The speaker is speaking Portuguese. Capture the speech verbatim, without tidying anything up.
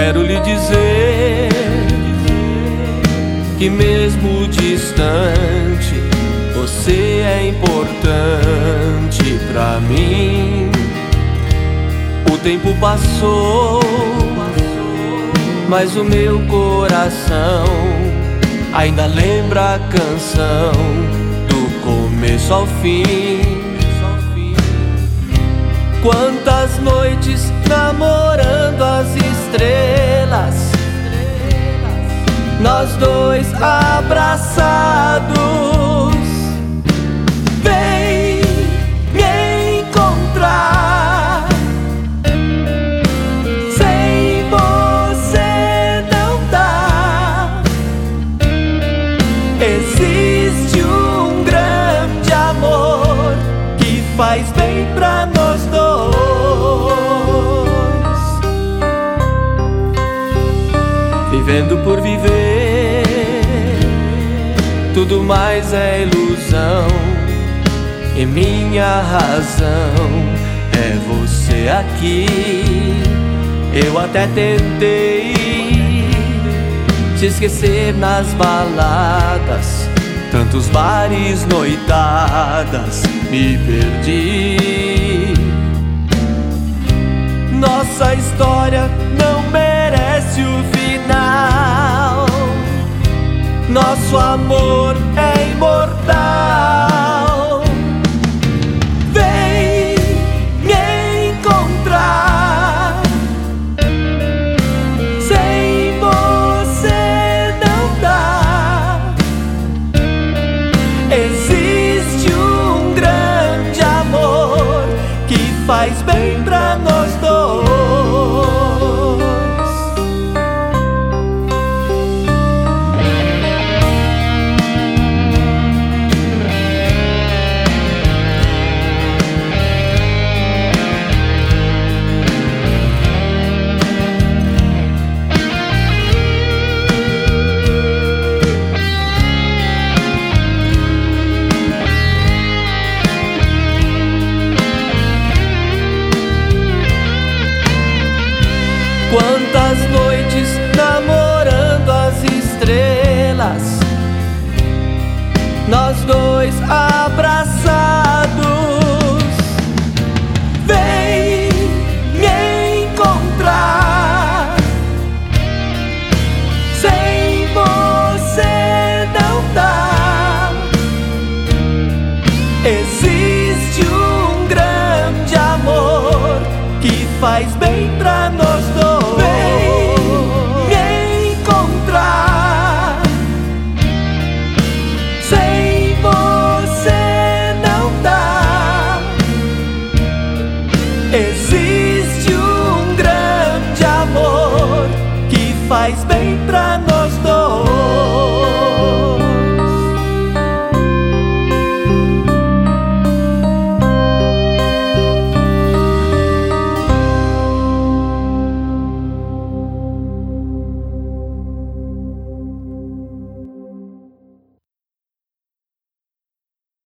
Quero lhe dizer que mesmo distante, você é importante pra mim. O tempo passou, mas o meu coração ainda lembra a canção do começo ao fim. Quantas noites namorando as estrelas, nós dois abraçados. Vem me encontrar, sem você não dá. Existe um grande amor que faz bem pra nós dois. Vivendo por viver, tudo mais é ilusão, e minha razão é você aqui. Eu até tentei te esquecer nas baladas, tantos bares, noitadas, me perdi. Nossa história não merece o final, nosso amor é imortal. Vem me encontrar, sem você não dá. Existe um grande amor que faz bem pra nós dois. Quantas noites namorando as estrelas, nós dois